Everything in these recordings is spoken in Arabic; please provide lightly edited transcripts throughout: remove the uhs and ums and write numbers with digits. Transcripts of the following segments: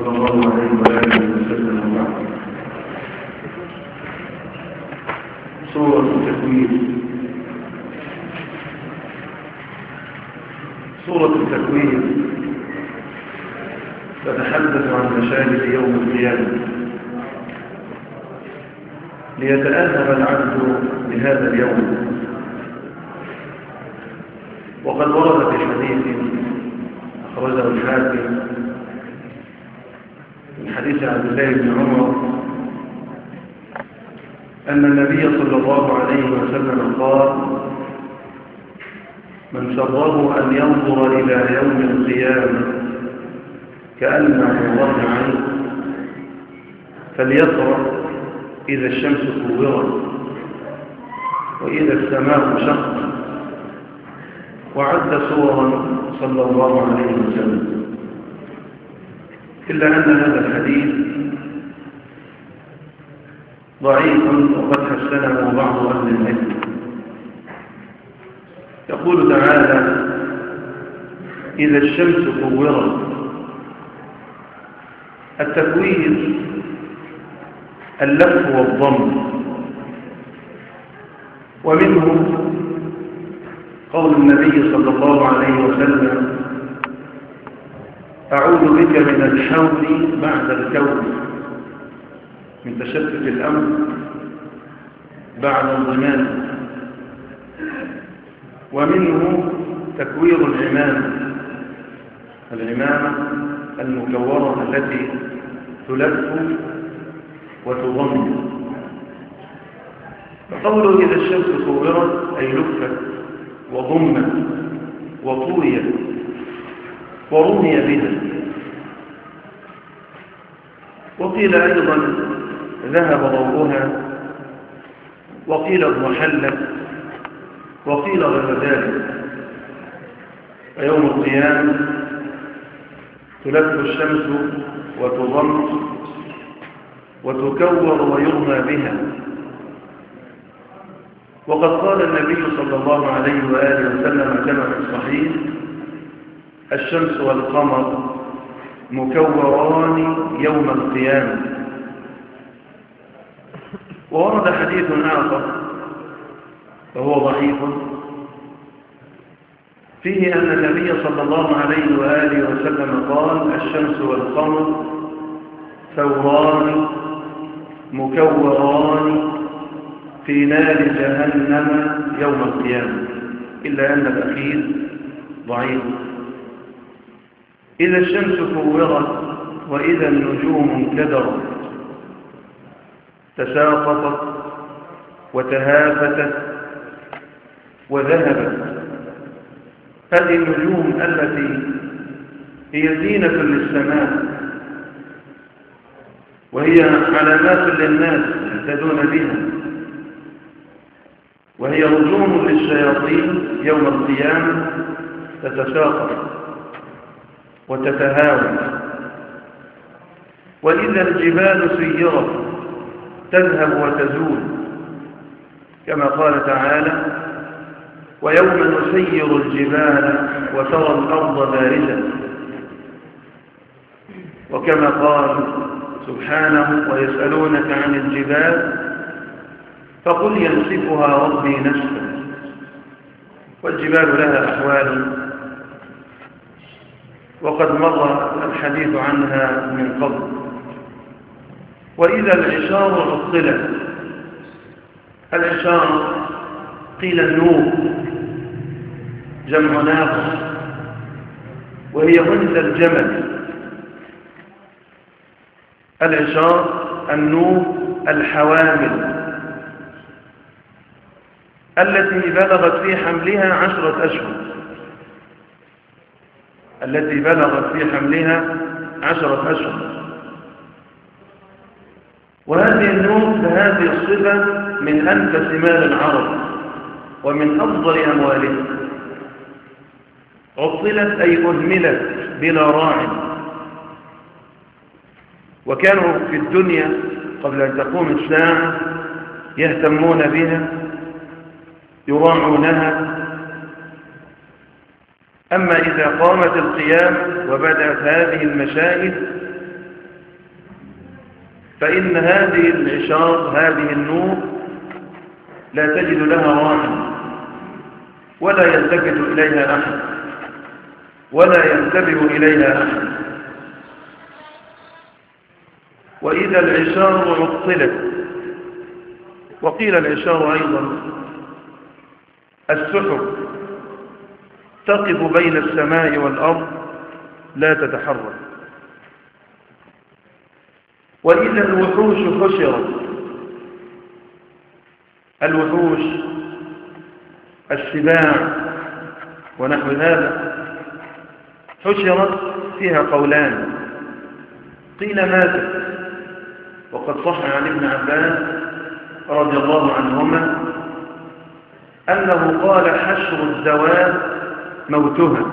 صلى الله عليه وآله وسلم وبعد. سورة التكوير. سورة التكوير تتحدث عن مشاهد يوم القيامة ليتأهب العبد لهذا اليوم. وقد ورد في حديث أخرجه الحاكم من حديث عبد الله بن عمر أن النبي صلى الله عليه وسلم قال: من سره أن ينظر إلى يوم القيامة كأنه رأى عين فليقرأ إذا الشمس كورت وإذا السماء شقت، وعد سورا صلى الله عليه وسلم. إلا أن هذا الحديث ضعيف وقد حسنه بعض أهل العلم. يقول تعالى: إذا الشمس كورت. التكوير اللف والضم، ومنه قول النبي صلى الله عليه وسلم: أعوذ بك من الحول بعد الكون، من تشتت الأمر بعد الضمان. ومنه تكوير العمامة المكورة التي تلف وتضم. فقوله إذا الشمس كورت أي لفت وضمت وطويت ورمي بها. وقيل أيضا ذهب ضوءها، وقيل اضمحلت، وقيل غير ذلك. ويوم القيامة تلف الشمس وتضم وتكور ويرمى بها. وقد قال النبي صلى الله عليه وآله وسلم كما في الصحيح: الشمس والقمر مكوران يوم القيامة. وورد حديث آخر وهو ضعيف فيه أن النبي صلى الله عليه وآله وسلم قال: الشمس والقمر ثوران مكوران في نار جهنم يوم القيامة. إلا أن الأخير ضعيف. إذا الشمس كورت وإذا النجوم انكدرت، تساقطت وتهافتت وذهبت. هذه النجوم التي هي زينة للسماء، وهي علامات للناس يهتدون بها، وهي رجوم للشياطين يوم القيامة، تتساقط وتتهاوى. وإذا الجبال سيرت تذهب وتزول، كما قال تعالى: ويوم نسير الجبال وترى الأرض بارزة. وكما قال سبحانه: ويسألونك عن الجبال فقل ينسفها ربي نسفا. والجبال لها أحوال، وقد مر الحديث عنها من قبل. وإذا العشار عطلت. العشار قيل النور، جمع ناقة، وهي أنثى الجمل. العشار النور الحوامل التي بلغت في حملها 10 أشهر، التي بلغت في حملها 10 أشهر. وهذه النور فهذه الصفة من أنفس مال العرب ومن أفضل أموالهم. عطلت أي أهملت بلا راع. وكانوا في الدنيا قبل أن تقوم الساعة يهتمون بها، يراعونها. أما إذا قامت القيامة وبدأت هذه المشاهد فإن هذه العشار هذه النور لا تجد لها راحة ولا يلتفت إليها أحد ولا ينتبه إليها أحد. وإذا العشار عطلت، وقيل العشار أيضا السحب تقف بين السماء والأرض لا تتحرك. وإذا الوحوش حشرت، الوحوش السباع ونحو هذا حشرت فيها قولان، قيل ماتت، وقد صح عن ابن عباس رضي الله عنهما أنه قال حشر الدواب موتها،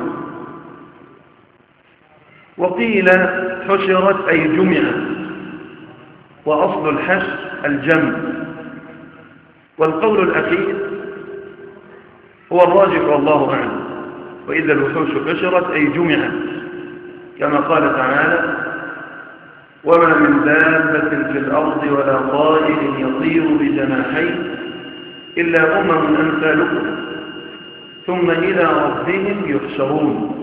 وقيل حشرت أي جمعت، وأصل الحشر الجمع. والقول الأخير هو الراجح والله أعلم. وإذا الوحوش حشرت أي جمعت، كما قال تعالى وما من دابة في الأرض ولا طائر يطير بجناحيه إلا أمثالكم ثم إلى ربهم يحشرون.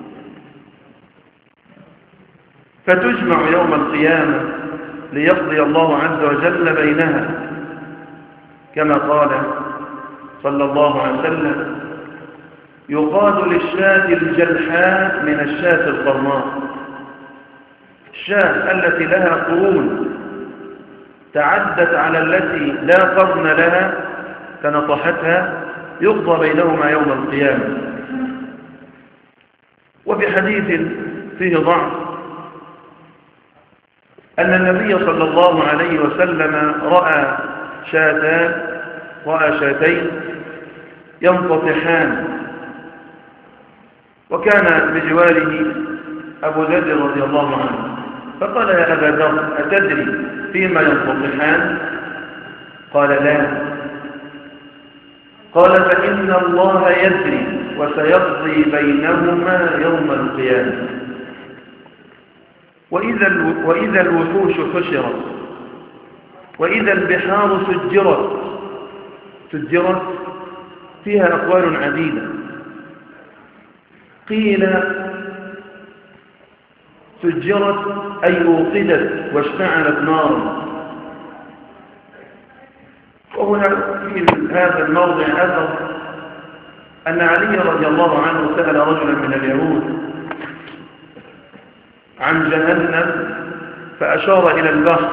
فتجمع يوم القيامة ليقضي الله عز وجل بينها، كما قال صلى الله عليه وسلم يقاد للشاة الجلحاء من الشاة القرناء. الشاة التي لها قرون تعدت على التي لا قرن لها فنطحتها يقضى بينهما يوم القيامة. وفي حديث فيه ضعف أن النبي صلى الله عليه وسلم رأى شاتين ينطحان، وكان بجواره أبو ذر رضي الله عنه، فقال يا أبا ذر أتدري فيما ينطحان؟ قال لا. قال فإن الله يدري وسيقضي بينهما يوم القيامة. وإذا الوحوش حشرت، وإذا البحار سجرت فيها أقوال عديدة. قيل سجرت أي أوقدت واشتعلت نارا. وهنا في هذا الموضع أثر أن علي رضي الله عنه سأل رجلا من اليهود عن جهنم فأشار إلى البحر،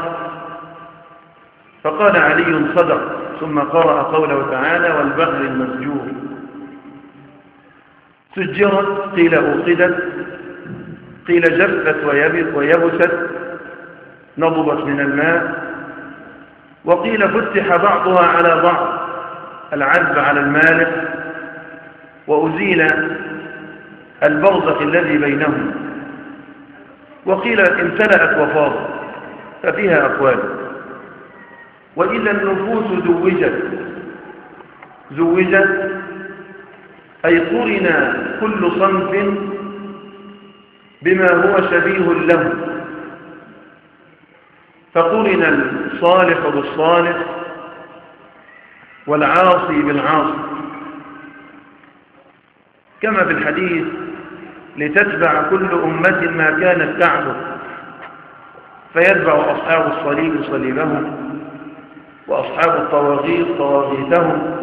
فقال علي صدق، ثم قرأ قوله تعالى والبحر المسجور. سجرت قيل أوقدت، قيل جفت ويبست نضبت من الماء، وقيل فتح بعضها على بعض العذب على المالح، وأزيل البرزخ الذي بينهم، وقيل امتلأت وفاضت، ففيها أقوال. وإذا النفوس زوجت أي قرن كل صنف بما هو شبيه له، فقرن الصالح بالصالح والعاصي بالعاصي، كما في الحديث لتتبع كل أمة ما كانت تعبد، فيتبع أصحاب الصليب صليبهم وأصحاب الطواغيت طواغيتهم.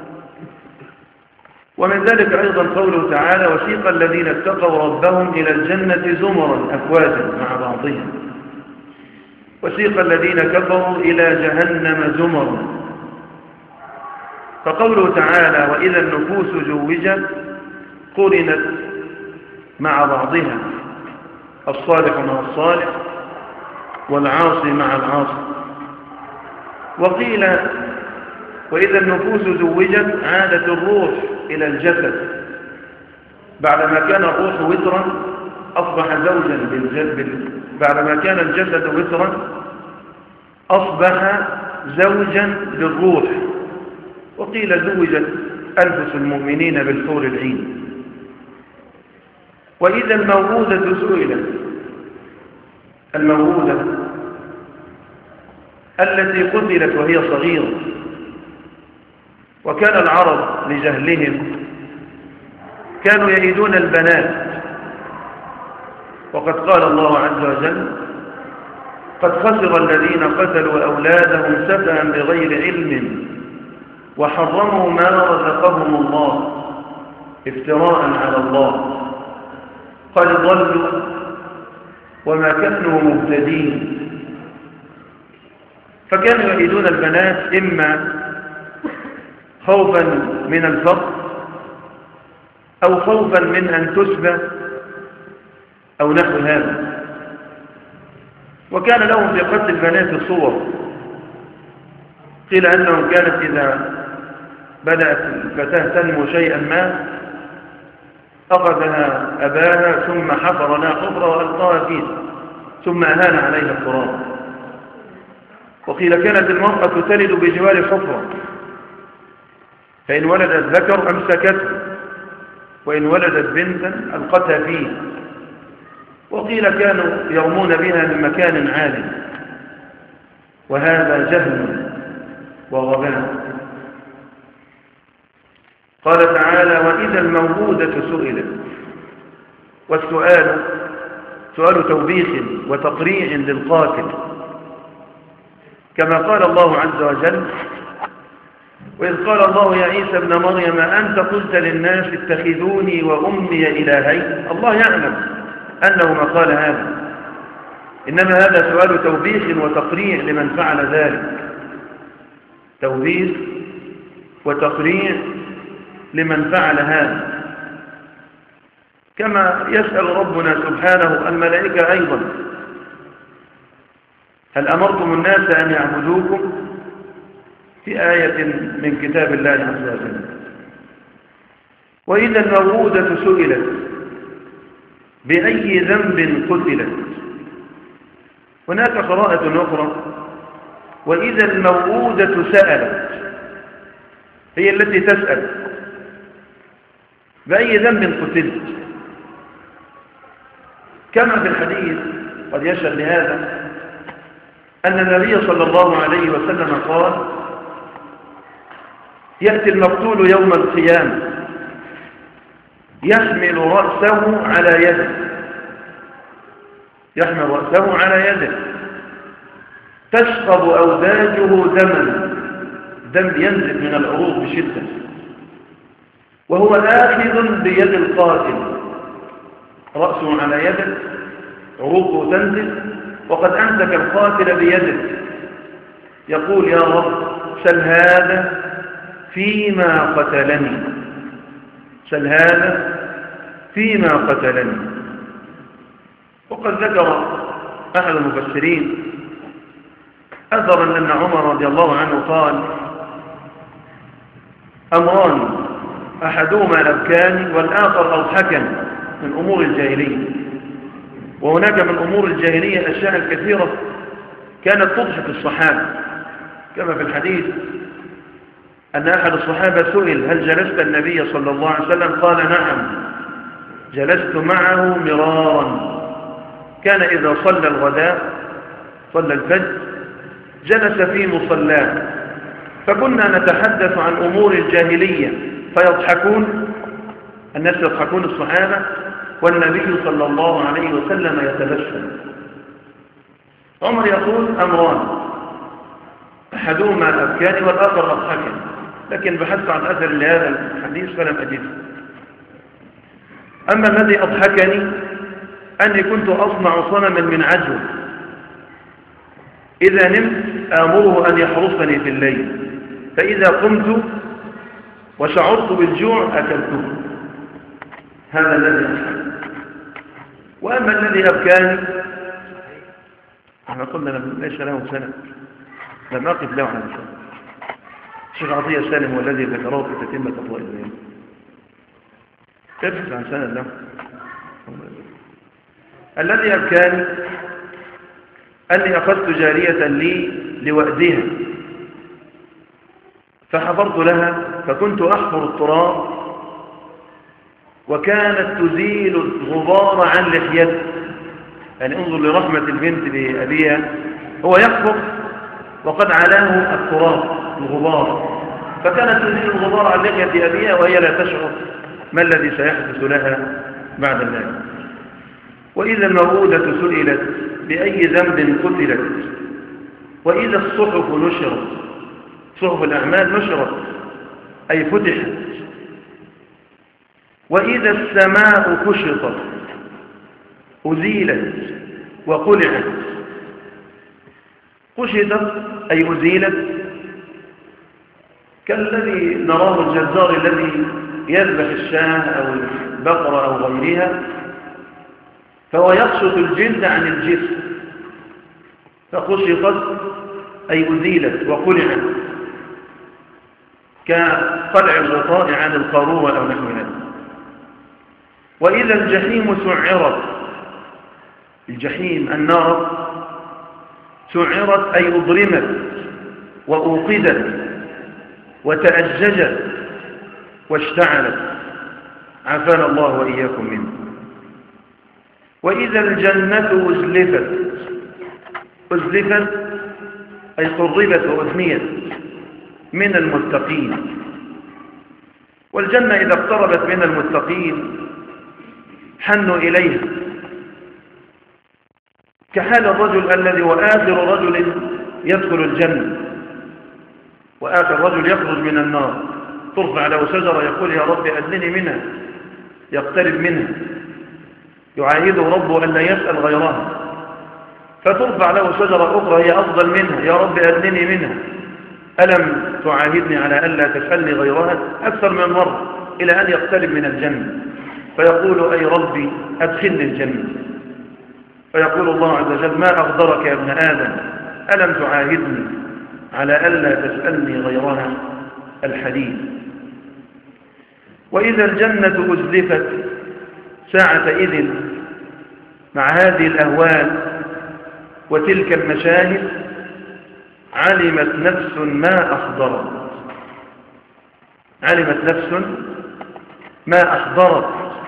ومن ذلك أيضا قوله تعالى وسيق الذين اتقوا ربهم إلى الجنة زمرا أفواجا مع بعضهم، وسيق الذين كفروا إلى جهنم زمرا. فقوله تعالى وإذا النفوس زوجت قرنت مع بعضها، الصالح مع الصالح والعاصي مع العاصي. وقيل وإذا النفوس زوجت عادت الروح إلى الجسد، بعدما كان الروح وترا أصبح زوجا بعدما كان الجسد وترا أصبح زوجا للروح. وقيل زوجت أنفس المؤمنين بالحور العين. وإذا الموءودة سئلت، الموءودة التي قتلت وهي صغيرة. وكان العرب لجهلهم كانوا يئدون البنات، وقد قال الله عز وجل: قد خسر الذين قتلوا أولادهم سفها بغير علم وحرموا ما رزقهم الله افتراء على الله قد ضلوا وما كانوا مهتدين. فكانوا يئدون البنات إما خوفا من الفقر أو خوفا من أن تسبى أو نحو هذا. وكان لهم في قتل البنات صور. قيل أنهم كانت إذا بدأت الفتاة تنمو شيئا ما أخذها أباها ثم حفر لها حفرة وألقاها فيه ثم أهان عليها التراب. وقيل كانت المرأة تلد بجوار حفرة، فإن ولدت ذكر أمسكته، وإن ولدت بنتا ألقتها فيه. وقيل كانوا يرمون بها من مكان عالي، وهذا جهل وغباء. قال تعالى: وإذا الموءودة سئلت. والسؤال سؤال توبيخ وتقريع للقاتل، كما قال الله عز وجل: وإذ قال الله يا عيسى ابن مريم أنت قلت للناس اتخذوني وأمي إلهين. الله يعلم أنه ما قال هذا، إنما هذا سؤال توبيخ وتقريع لمن فعل ذلك. توبيخ وتقريع لمن فعل هذا، كما يسأل ربنا سبحانه الملائكة أيضا: هل أمرتم الناس أن يعبدوكم؟ في آية من كتاب الله عز وجل. وإذا الموءودة سئلت بأي ذنب قتلت. هناك قراءة أخرى: وإذا الموءودة سألت، هي التي تسأل بأي ذنب قتلت. كما في الحديث قد يشهد لهذا أن النبي صلى الله عليه وسلم قال: يأتي المقتول يوم القيامة يحمل رأسه على يده، يحمل رأسه على يده تشخب أوداجه دما، دم ينزل من العروق بشدة، وهو آخذ بيد القاتل، رأسه على يده، عروقه تنزل، وقد أمسك القاتل بيده، يقول: يا رب سل هذا فيما قتلني، سل هذا فيما قتلني. وقد ذكر أحد المفسرين أثرا أن عمر رضي الله عنه قال: أمران أحدهما الأبكان والآخر أضحكا من أمور الجاهلية. وهناك من أمور الجاهلية الأشياء الكثيرة كانت تضحك الصحابة، كما في الحديث أن أحد الصحابة سئل: هل جلست النبي صلى الله عليه وسلم؟ قال: نعم، جلست معه مرارا. كان إذا صلى الغداء، صلى الفجر، جلس في مصلاه، فكنا نتحدث عن أمور الجاهلية فيضحكون، الناس يضحكون الصحابة، والنبي صلى الله عليه وسلم يتبسم. عمر يقول: أمران أحدهما الأبكان والآخر أضحكا، لكن بحثت عن أثر لهذا الحديث فلم أجده. أما الذي أضحكني أني كنت أصنع صنما من عجل، إذا نمت آمره أن يحرسني في الليل، فإذا قمت وشعرت بالجوع أكلته. هذا الذي أضحك. وأما الذي أبكاني، احنا قلنا ليس له سنة، لم أقف له على سنة. الشيخ عطية سالم هو الذي ذكره في تتمة أضواء البيان. ابحث عن سنة له. الذي أبكاني أني أخذت جارية لي لوأدها، فحفرت لها، فكنت أحفر التراب، وكانت تزيل الغبار عن لحيته. يعني انظر لرحمة البنت بأبيها، هو يحفر وقد علاه التراب الغبار، فكانت تزيل الغبار عن لحية أبيها وهي لا تشعر ما الذي سيحدث لها بعد ذلك. وإذا الموءودة سئلت بأي ذنب قتلت، وإذا الصحف نشرت، صحف الأعمال نشرت أي فتحت، وإذا السماء كشطت أزيلت وقلعت. كشطت أي أزيلت، كالذي نراه الجزار الذي يذبح الشاة أو البقرة أو غيرها، فهو يقشط الجلد عن الجسم، فكشطت أي أزيلت وقلعت، كقلع الغطاء عن القارورة أو نحو ذلك. وإذا الجحيم سعرت، الجحيم النار سعرت أي أضرمت وأوقدت وتأججت واشتعلت، عافانا الله وإياكم منه. وإذا الجنة أزلفت، أزلفت أي قربت وأدنيت من المتقين. والجنة إذا اقتربت من المتقين حنوا إليها، كحال الرجل الذي هو آخر رجل يدخل الجنة وآخر رجل يخرج من النار، ترفع له شجرة يقول يا رب أدنني منها، يقترب منها، يعاهده ربه أن لا يسأل غيرها، فترفع له شجرة أخرى هي أفضل منها، يا رب أدنني منها، ألم تعاهدني على ألا تسألني غيرها، أكثر من مرة إلى أن يقترب من الجنة، فيقول أي ربي أدخلني الجنة، فيقول الله عز وجل ما أغدرك يا ابن آدم، ألم تعاهدني على ألا تسألني غيرها، الحديث. وإذا الجنة أزلفت ساعة إذن مع هذه الأهوال وتلك المشاهد علمت نفس ما أحضرت، علمت نفس ما أحضرت،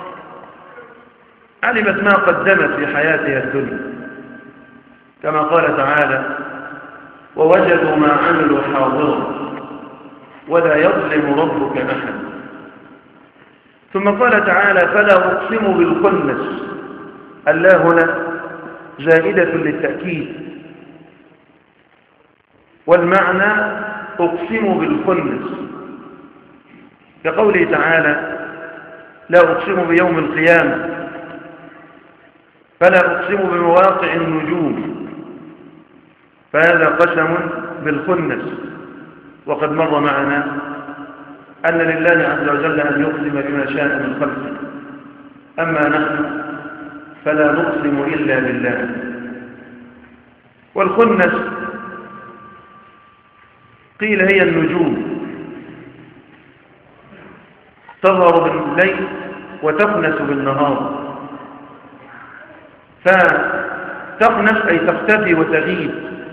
علمت ما قدمت في حياتها الدنيا، كما قال تعالى ووجدوا ما عملوا حاضرا ولا يظلم ربك أحد. ثم قال تعالى فلا أقسم بالخنس، اللا هنا زائدة للتأكيد، والمعنى أقسم بالخنس كقوله تعالى لا أقسم بيوم القيامة، فلا أقسم بمواقع النجوم، فهذا قسم بالخنس. وقد مر معنا أن لله عز وجل أن يقسم بما شاء من خلقه، أما نحن فلا نقسم إلا بالله. والخنس قيل هي النجوم، تظهر بالليل وتخنس بالنهار، فتخنس أي تختفي وتغيب.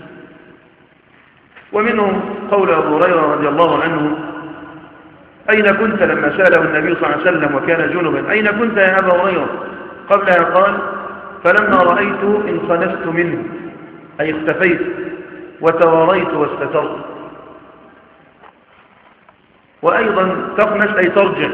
ومنهم قول أبو هريرة رضي الله عنه أين كنت لما سأله النبي صلى الله عليه وسلم وكان جنبا، أين كنت يا أبا هريرة؟ قبلها قال فلما رأيته انخنست منه أي اختفيت وتواريت واستترت. وأيضا تخنس أي ترجع،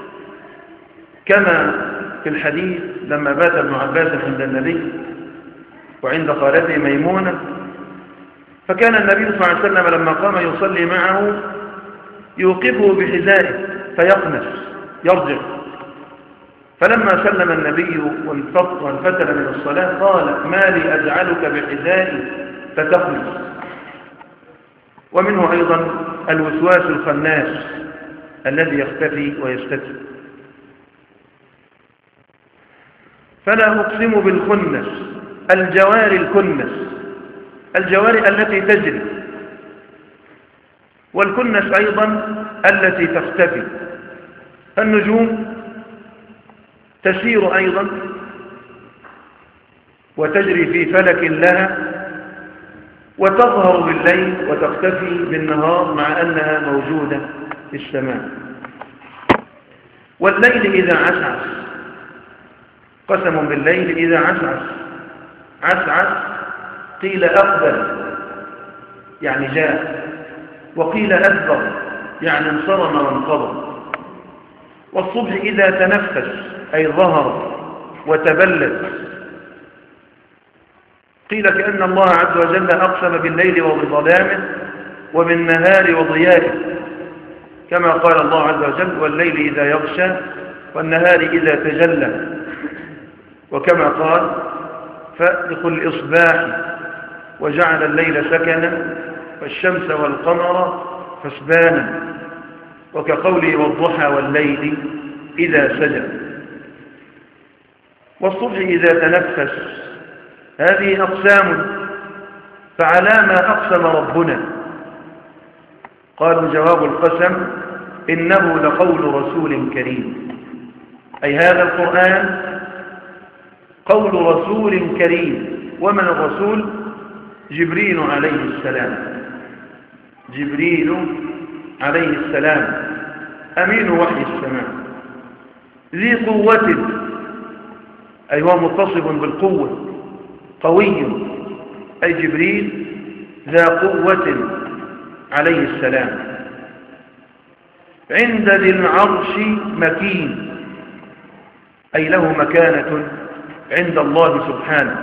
كما في الحديث لما بات ابن عباس عند النبي وعند خالته ميمونة، فكان النبي صلى الله عليه وسلم لما قام يصلي معه يوقفه بحذائه فيقنس يرجع، فلما سلم النبي وانفتل من الصلاة قال ما لي أجعلك بحذائي فتقنس. ومنه أيضا الوسواس الخناس الذي يختفي ويستتر. فلا أقسم بالخنس، الجوار الكنس، الجوار التي تجري، والكنس أيضا التي تختفي. النجوم تسير أيضا وتجري في فلك لها، وتظهر بالليل وتختفي بالنهار مع أنها موجودة في السماء. والليل إذا عسعس، قسم بالليل إذا عسعس، عسعس قيل أقبل يعني جاء، وقيل أدبر يعني انصرم وانقضى. والصبح إذا تنفس أي ظهر وتبلد. قيل كأن الله عز وجل أقسم بالليل وبظلامه وبالنهار وضيائه، كما قال الله عز وجل والليل إذا يغشى والنهار إذا تجلى، وكما قال فألق الإصباح وجعل الليل سكنا والشمس والقمر حسبانا، وكقوله والضحى والليل إذا سجى. والصبح إذا تنفس، هذه أقسام، فعلى ما أقسم ربنا؟ قالوا جواب القسم إنه لقول رسول كريم، أي هذا القرآن قول رسول كريم. ومن الرسول؟ جبريل عليه السلام. جبريل عليه السلام أمين وحي السماء، ذي قوة، أي هو متصف بالقوة، قوي، أي جبريل ذا قوة عليه السلام، عند ذي العرش مكين، أي له مكانة عند الله سبحانه.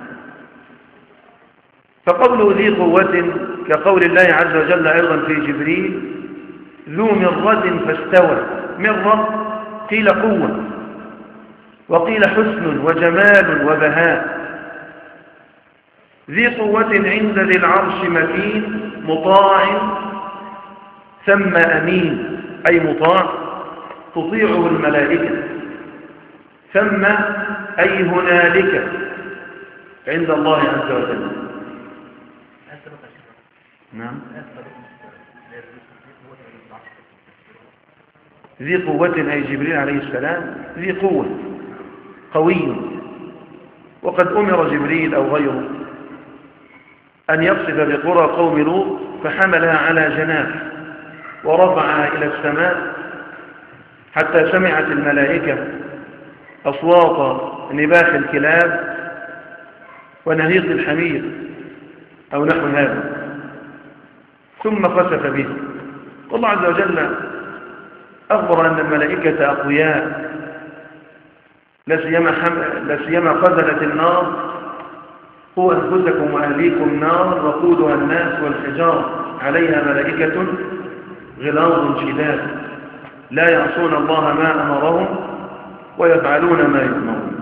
فقوله ذي قوة كقول الله عز وجل أيضا في جبريل ذو مرة فاستوى. مرة قيل قوة، وقيل حسن وجمال وبهاء. ذي قوة عند ذي العرش مكين، مطاع ثم أمين، أي مطاع تطيعه الملائكة. ثم أي هنالك عند الله عز وجل. نعم. ذي قوة أي جبريل عليه السلام ذي قوة، قوي. وقد أمر جبريل أو غيره أن يقصف بقرى قوم لوط فحملها على جناح ورفعها إلى السماء حتى سمعت الملائكة أصوات نباح الكلاب ونهيق الحمير أو نحو هذا، ثم خسف به. والله عز وجل أخبر أن الملائكة أقوياء، لا سيما خزنة النار قوا أنفسكم وأهليكم نار وقودها الناس والحجار عليها ملائكة غلاظ شداد لا يعصون الله ما أمرهم ويفعلون ما يؤمرون.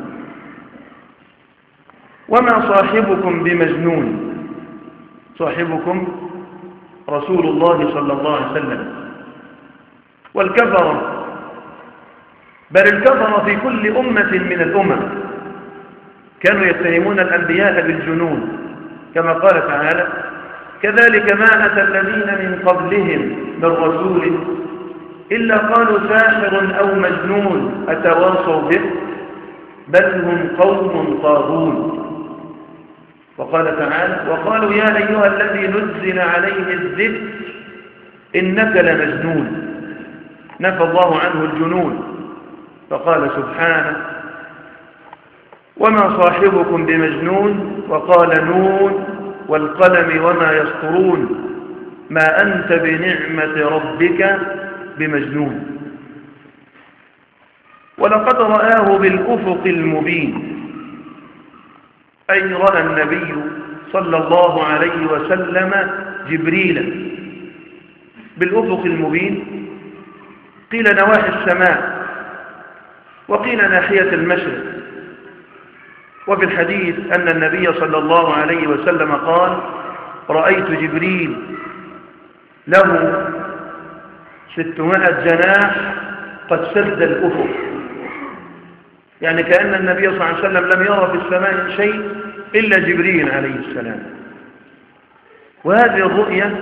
وما صاحبكم بمجنون، صاحبكم رسول الله صلى الله عليه وسلم. والكفر، بل الكفر في كل أمة من الأمم كانوا يتهمون الأنبياء بالجنون، كما قال تعالى كذلك ما أتى الذين من قبلهم من رسول إلا قالوا ساحر أو مجنون أتواصوا به بل هم قوم طاغون. وقال تعالى وقالوا يا أيها الذي نزل عليه الذكر إنك لمجنون. نفى الله عنه الجنون فقال سبحانه وما صاحبكم بمجنون، وقال نون والقلم وما يسطرون ما أنت بنعمة ربك بمجنون. ولقد رآه بالأفق المبين، أي رأى النبي صلى الله عليه وسلم جبريلا بالأفق المبين، قيل نواحي السماء وقيل ناحية المشرق. وفي الحديث أن النبي صلى الله عليه وسلم قال رأيت جبريل له 600 جناح قد سد الأفق، يعني كأن النبي صلى الله عليه وسلم لم يرى في السماء شيء إلا جبريل عليه السلام. وهذه الرؤية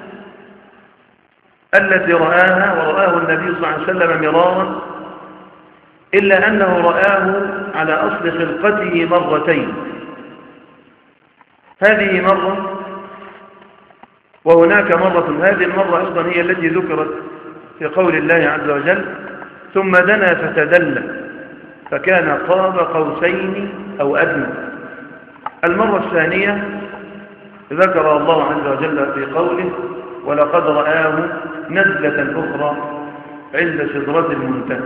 التي رآها ورآه النبي صلى الله عليه وسلم مرارا، إلا أنه رآه على أصل خلقته مرتين، هذه مرة وهناك مرة. هذه المرة أيضا هي التي ذكرت في قول الله عز وجل ثم دنا فتدلى فكان قاب قوسين أو أدنى. المرة الثانية ذكر الله عز وجل في قوله ولقد رآه نزلة أخرى عند سدرة المنتهى.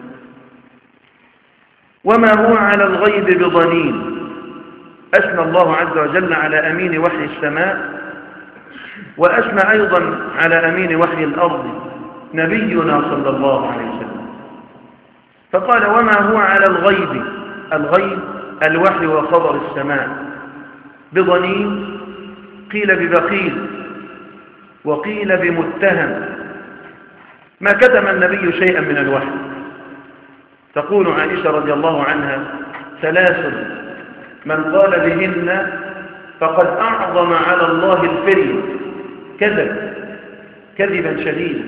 وما هو على الغيب بضنين، أثنى الله عز وجل على أمين وحي السماء، وأثنى أيضا على أمين وحي الأرض نبينا صلى الله عليه وسلم، فقال وما هو على الغيب، الغيب الوحي وخبر السماء، بضنين قيل ببخيل وقيل بمتهم، ما كتم النبي شيئا من الوحي. تقول عائشة رضي الله عنها ثلاث من قال بهن فقد أعظم على الله الفري، كذب كذبا شديدا.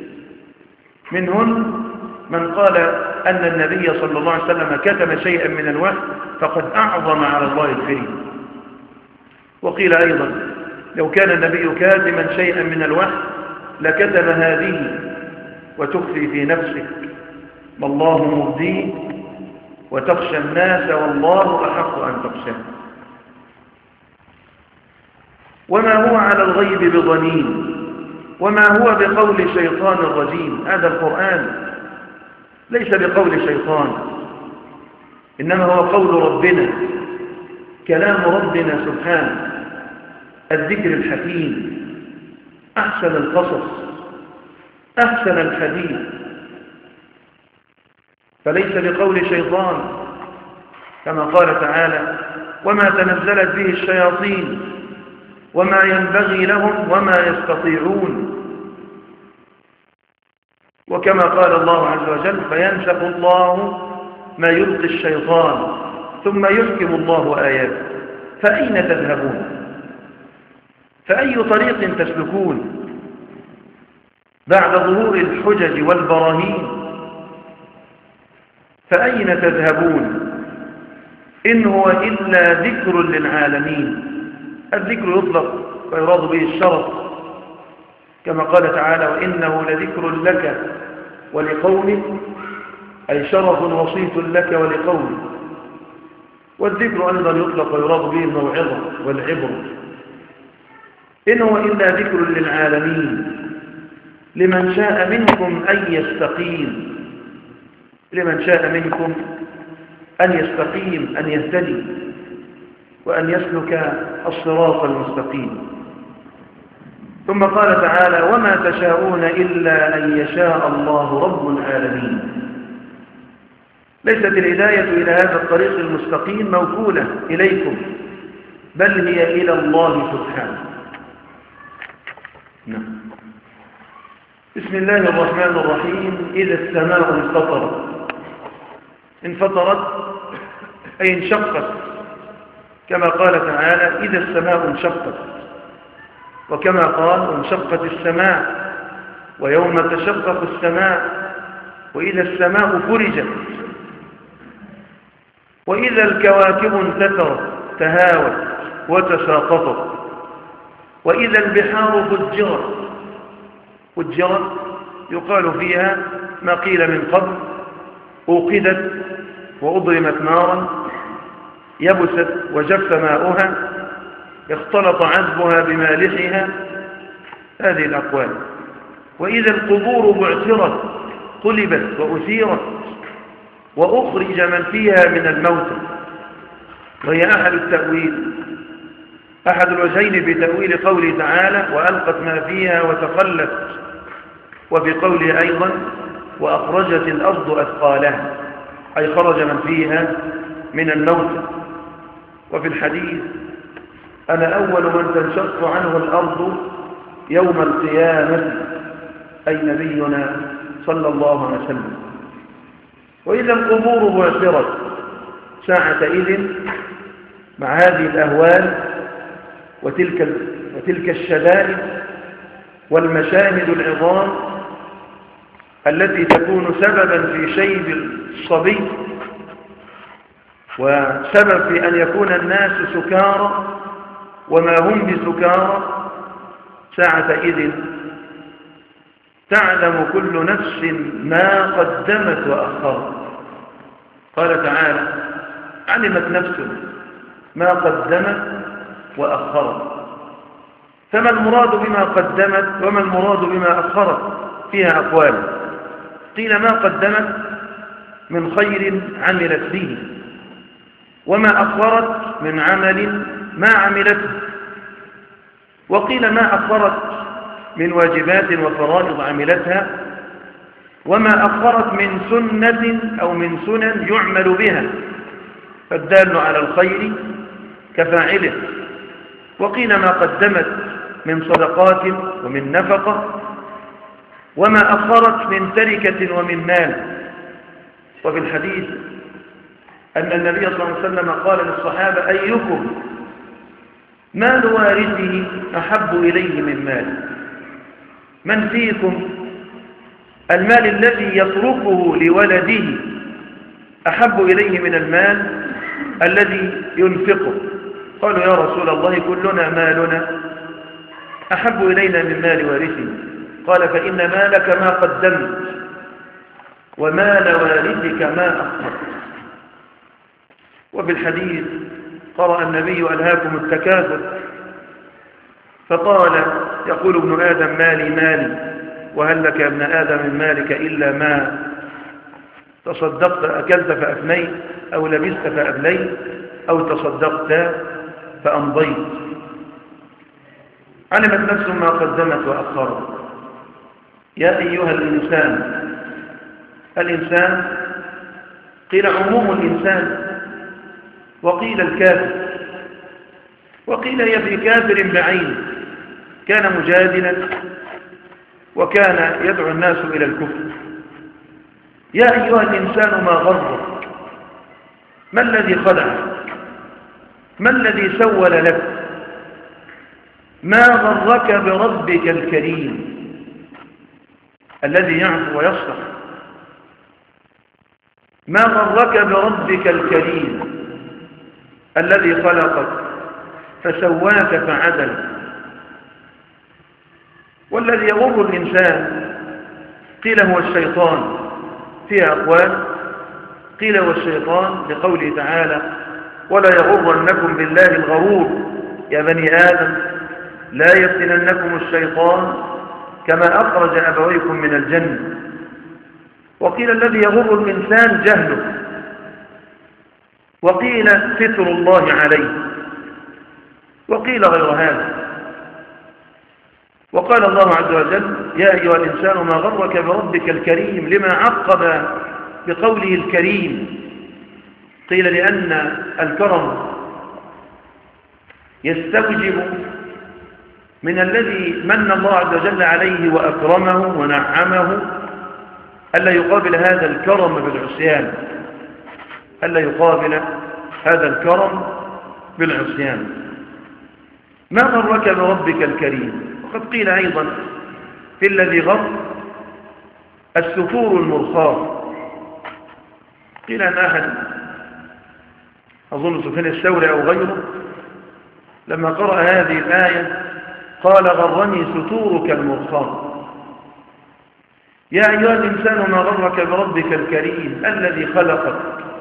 منهن من قال أن النبي صلى الله عليه وسلم كتم شيئا من الوحي فقد أعظم على الله الفري. وقيل أيضا لو كان النبي كاتما شيئا من الوحي لكتم هذه وتخفي في نفسك ما الله مبديه وتخشى الناس والله أحق أن تخشاه. وما هو على الغيب بضنين، وما هو بقول شيطان رجيم. هذا القرآن ليس بقول شيطان، إنما هو قول ربنا، كلام ربنا سبحانه، الذكر الحكيم، أحسن القصص، أحسن الحديث، فليس بقول شيطان، كما قال تعالى وما تنزلت به الشياطين وما ينبغي لهم وما يستطيعون. وكما قال الله عز وجل فينسخ الله ما يلقي الشيطان ثم يحكم الله آياته. فأين تذهبون؟ فأي طريق تسلكون بعد ظهور الحجج والبراهين؟ فأين تذهبون؟ إن هو إلا ذكر للعالمين. الذكر يطلق ويراد به الشرف، كما قال تعالى وإنه لذكر لك ولقومك، أي شرف وصيت لك ولقومك. والذكر أيضا يطلق ويراد به الموعظة والعبرة. إن هو إلا ذكر للعالمين لمن شاء منكم أن يستقيم، لمن شاء منكم أن يستقيم، أن يهتدي وأن يسلك الصراط المستقيم. ثم قال تعالى وما تشاءون إلا أن يشاء الله رب العالمين. ليست الهداية إلى هذا الطريق المستقيم موكولة إليكم، بل هي إلى الله سبحانه. نعم. بسم الله الرحمن الرحيم. إذا السماء انفطرت، انفطرت أي انشقت، كما قال تعالى إذا السماء انشقت، وكما قال انشقت السماء ويوم تشقق السماء وإذا السماء فرجت وإذا الكواكب انتثرت تهاوت وتساقطت وإذا البحار فجرت. فجرت يقال فيها ما قيل من قبل أوقدت وأضرمت نارا، يبست وجف ماؤها، اختلط عذبها بمالحها، هذه الأقوال. وإذا القبور بعثرت قلبت وأثيرت وأخرج من فيها من الموتى. وهي أحد التأويل، أحد الوجهين بتأويل قوله تعالى وألقت ما فيها وتخلت، وفي قوله أيضا وأخرجت الأرض أثقالها، أي خرج من فيها من الموتى. وفي الحديث أنا أول من تنشق عنه الأرض يوم القيامة، أي نبينا صلى الله عليه وسلم. وإذا القبور بعثرت ساعة إذن مع هذه الأهوال وتلك الشدائد والمشاهد العظام التي تكون سببا في شيب الصبي وسبب في أن يكون الناس سكارى وما هم بسكارى، ساعة إذن تعلم كل نفس ما قدمت وأخرت. قال تعالى علمت نفس ما قدمت وأخرت. فما المراد بما قدمت وما المراد بما أخرت؟ فيها أقوال. قيل ما قدمت من خير عملت به، وما أخرت من عمل ما عملته. وقيل ما أخرت من واجبات وفرائض عملتها، وما أخرت من سنة أو من سنن يعمل بها، فالدال على الخير كفاعله. وقيل ما قدمت من صدقات ومن نفقة، وما أخرت من تركة ومن مال. وفي الحديث أن النبي صلى الله عليه وسلم قال للصحابة: أيكم مال وارثه أحب إليه من مال؟ من فيكم المال الذي يتركه لولده أحب إليه من المال الذي ينفقه؟ قالوا: يا رسول الله كلنا مالنا أحب إلينا من مال وارثه. قال: فإن مالك ما قدمت ومال وارثك ما أخرت. وفي الحديث قرأ النبي: ألهاكم التكاثر. فقال: يقول ابن آدم: مالي مالي، وهل لك يا ابن آدم من مالك إلا ما تصدقت أكلت فأفنيت، أو لبست فأبليت، أو تصدقت فأمضيت. علمت نفس ما قدمت وأخرت. يا أيها الإنسان، الإنسان قيل عموم الإنسان، وقيل الكافر، وقيل هي في كافر بعين كان مجادلا وكان يدعو الناس إلى الكفر. يا أيها الإنسان ما غرك؟ ما الذي خدعك؟ ما الذي سول لك؟ ما غرك بربك الكريم الذي يعفو ويصفح؟ ما غرك بربك الكريم الذي خلقك فسواك فعدلك؟ والذي يغر الإنسان قيل هو الشيطان، فيها أقوال. قيل هو الشيطان لقوله تعالى: ولا يغرنكم بالله الغرور يا بني آدم لا يفتننكم الشيطان كما أخرج أبويكم من الجنة. وقيل الذي يغر الإنسان جهله، وقيل ستر الله عليه، وقيل غير هذا. وقال الله عز وجل: يا أيها الإنسان ما غرك بربك الكريم، لما عقب بقوله الكريم؟ قيل لأن الكرم يستوجب من الذي من الله عز وجل عليه وأكرمه ونعمه ألا يقابل هذا الكرم بالعصيان، ألا يقابل هذا الكرم بالعصيان. ما غرك بربك الكريم؟ وقد قيل أيضا في الذي غر السفور المرخاة. قيل أن أحد أظن سفيان الثوري أو غيره لما قرأ هذه الآية قال: غرني ستورك المرخاة. يا أيها الإنسان ما غرك بربك الكريم الذي خلقك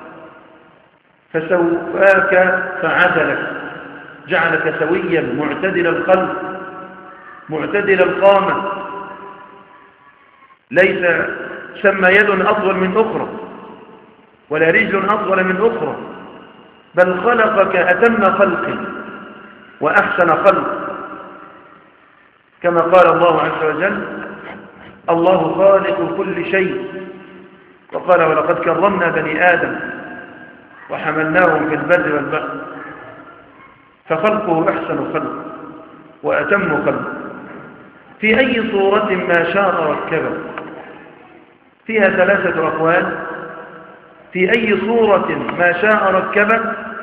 فسواك فعدلك، جعلك سويا معتدل الخلق معتدل القامة، ليس ثم يد أطول من أخرى ولا رجل أطول من أخرى، بل خلقك أتم خلق وأحسن خلق، كما قال الله عز وجل: الله خالق كل شيء. وقال: ولقد كرمنا بني آدم وحملناهم في البر والبحر. فخلقه أحسن خلق وأتم خلق. في أي صورة ما شاء ركبه. فيها ثلاثة أقوال. في أي صورة ما شاء ركبه.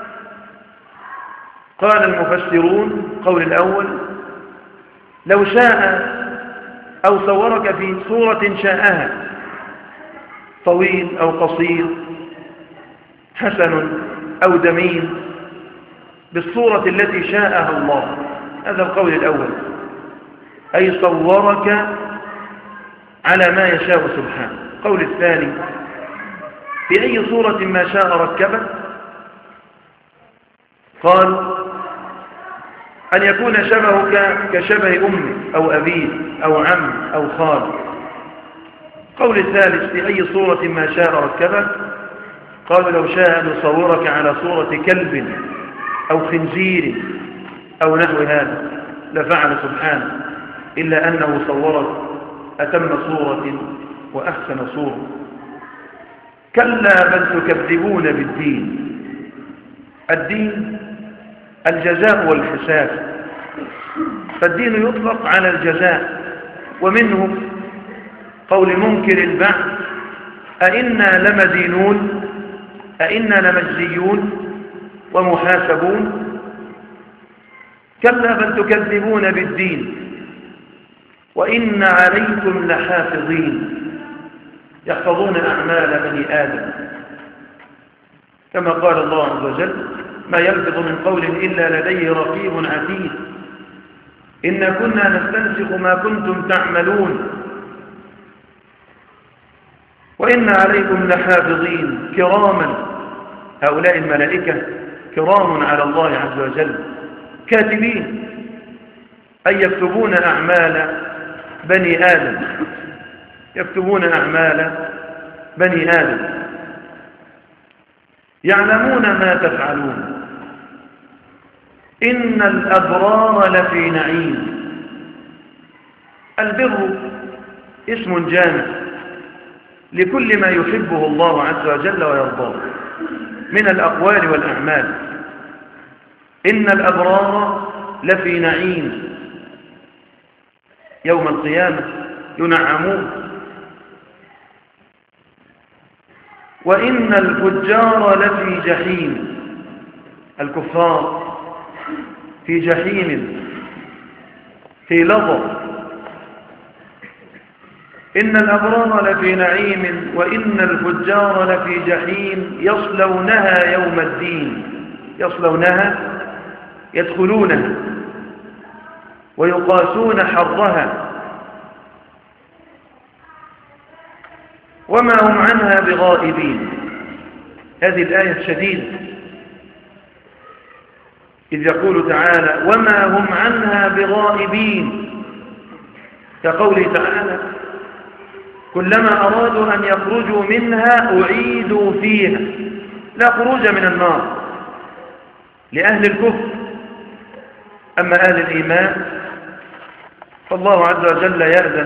قال المفسرون: قول الأول: لو شاء أو صورك في صورة شاءها، طويل أو قصير، حسن أو دميم، بالصورة التي شاءها الله. هذا القول الأول، أي صورك على ما يشاء سبحانه. القول الثاني: في أي صورة ما شاء ركبك. قال: أن يكون شبهك كشبه أمك أو أبيك أو عم أو خال. قول الثالث في أي صورة ما شاء ركبك. قالوا لو شاء أن يصورك على صورة كلب أو خنزير أو نحو هذا لفعل سبحانه، إلا أنه صورك أتم صورة وأحسن صورة. كلا بل تكذبون بالدين. الدين الجزاء والحساب، فالدين يطلق على الجزاء، ومنه قول منكر البعث: أئنا لمدينون، أئنا لمجزيون ومحاسبون. كلا بل تكذبون بالدين وإن عليكم لحافظين يحفظون أعمال بني آدم، كما قال الله عز وجل: ما يلفظ من قول إلا لديه رقيب عتيد إنا كنا نستنسخ ما كنتم تعملون وإن عليكم لحافظين كراما. هؤلاء الملائكة كرام على الله عز وجل كاتبين، أي يكتبون أعمال بني آدم، يكتبون أعمال بني آدم، يعلمون ما تفعلون. إن الأبرار لفي نعيم. البر اسم جامع لكل ما يحبه الله عز وجل ويرضاه من الأقوال والأعمال. إن الأبرار لفي نعيم، يوم القيامة ينعمون. وإن الفجار لفي جحيم، الكفار في جحيم في لظى. إن الأبرار لفي نعيم وإن الفجار لفي جحيم يصلونها يوم الدين. يصلونها يدخلونها ويقاسون حرها وما هم عنها بغائبين. هذه الآية شديدة، إذ يقول تعالى: وما هم عنها بغائبين، كقوله تعالى: كلما أرادوا أن يخرجوا منها أعيدوا فيها. لا خروج من النار لأهل الكفر. أما أهل الإيمان فالله عز وجل يأذن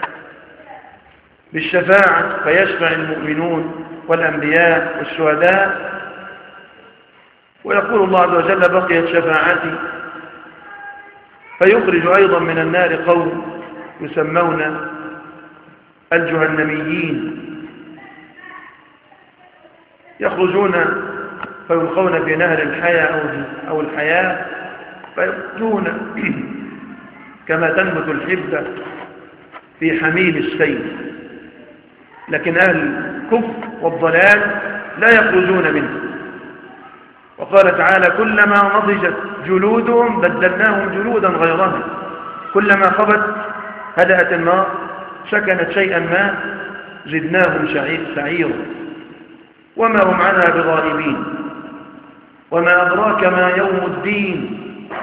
بالشفاعة، فيشفع المؤمنون والأنبياء والشهداء، ويقول الله عز وجل: بقيت شفاعتي، فيخرج أيضا من النار قوم يسمون الجهنميين، يخرجون فيلقون في نهر الحياة أو الحياة فيخرجون كما تنبت الحبة في حميم السيل. لكن أهل الكفر والضلال لا يخرجون منه. وقال تعالى: كلما نضجت جلودهم بدلناهم جلودا غيرها. كلما خبت هدأت النار، سكنت شيئا ما، زدناهم سعيرا وما هم عنها بغائبين. وما أدراك ما يوم الدين،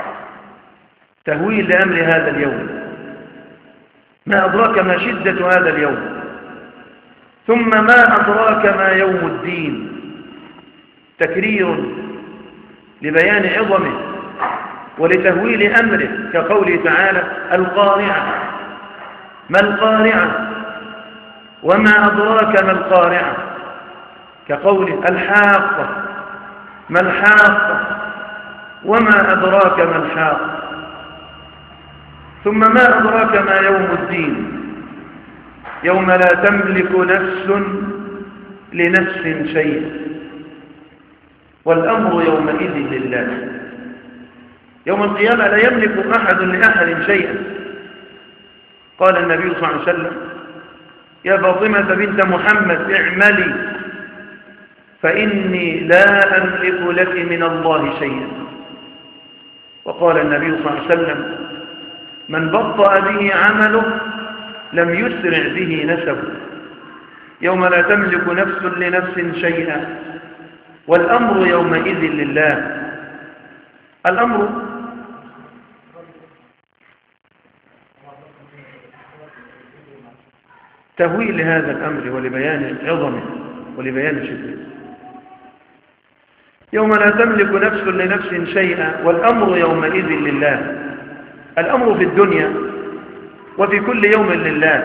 تهويل لأمر هذا اليوم. ما أدراك ما شدة هذا اليوم. ثم ما أدراك ما يوم الدين، تكرير لبيان عظمه ولتهويل أمره، كقوله تعالى: القارعة. ما القارعة؟ وما أدراك ما القارعة، كقوله: الحاقة. ما الحاقة؟ وما أدراك ما الحاقة. ثم ما أدراك ما يوم الدين، يوم لا تملك نفس لنفس شيئا والأمر يومئذ لله. يوم القيامة لا يملك أحد لأحد شيئا. قال النبي صلى الله عليه وسلم: يا فاطمة بنت محمد اعملي فإني لا أملك لك من الله شيئا. وقال النبي صلى الله عليه وسلم: من بطأ به عمله لم يسرع به نسبه. يوم لا تملك نفس لنفس شيئا والأمر يومئذ لله. الأمر تهويل لهذا الأمر ولبيان عظمه ولبيان شدته. يوم لا تملك نفس لنفس شيئا والأمر يومئذ لله. الأمر في الدنيا وفي كل يوم لله.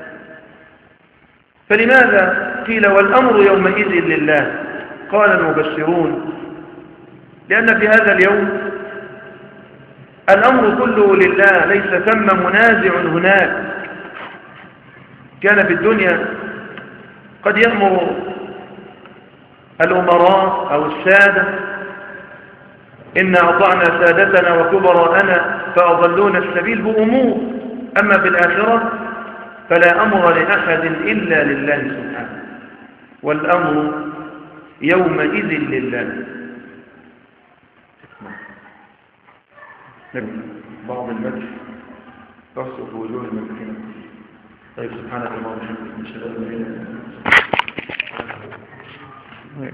فلماذا قيل والأمر يومئذ لله؟ قال المبشرون لأن في هذا اليوم الأمر كله لله، ليس ثم منازع هناك. كان في الدنيا قد يأمر الأمراء أو السادة إن أطعنا سادتنا وكبراءنا فأضلونا السبيل بأمور، أما في الآخرة فلا أمر لأحد إلا لله سبحانه، والأمر يومئذ لله. بعض المدح تصف وجوه المدحين. طيب سبحانك اللهم وبحمدك نشهد أن لا إله إلا أنت